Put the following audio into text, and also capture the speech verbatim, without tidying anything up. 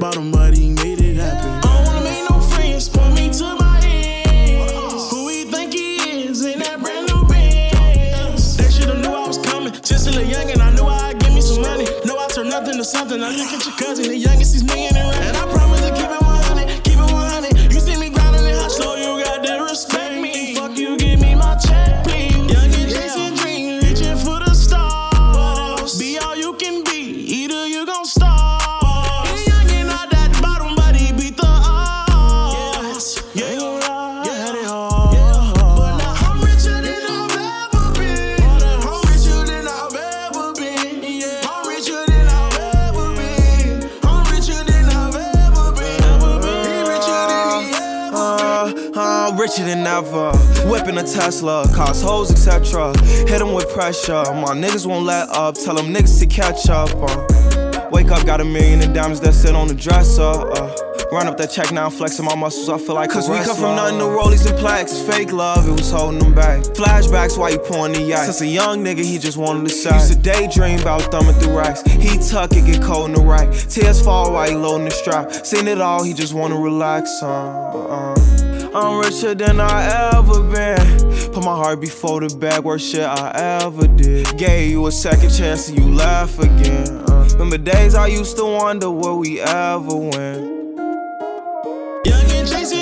bottom, but he made it happen. I don't wanna make no friends, point me to my ends. Who he think he is in that brand new Benz? They should've knew I was coming. Just a little young and I knew I'd give me some money. Know I turn nothing to something. I look at your cousin, the youngest, he's million and rap. And I promise to keep it one hundred, keep it one hundred. You see me grinding and how slow you got to respect me. Fuck you, give me my check, please. Young and chasing dreams, reaching for the stars. Be all you can be, either you gon' starve. Richer than ever, whipping a Tesla, cost hoes, et cetera. Hit them with pressure, my niggas won't let up. Tell them niggas to catch up. Uh. Wake up, got a million in diamonds that sit on the dresser. Uh. Run up that check now, flexing my muscles, I feel like Cause we come from nothing to rollies and plaques. Fake love, it was holding them back. Flashbacks while you pouring the yak. Since a young nigga, he just wanted to shine. Used to daydream about thumbing through racks. He tuck it, get cold in the rack. Tears fall while he loading the strap. Seen it all, he just wanna relax. Uh, uh. I'm richer than I ever been. Put my heart before the bag, worst shit I ever did. Gave you a second chance and you laugh again. Uh, remember days I used to wonder will we ever win. Young and chasing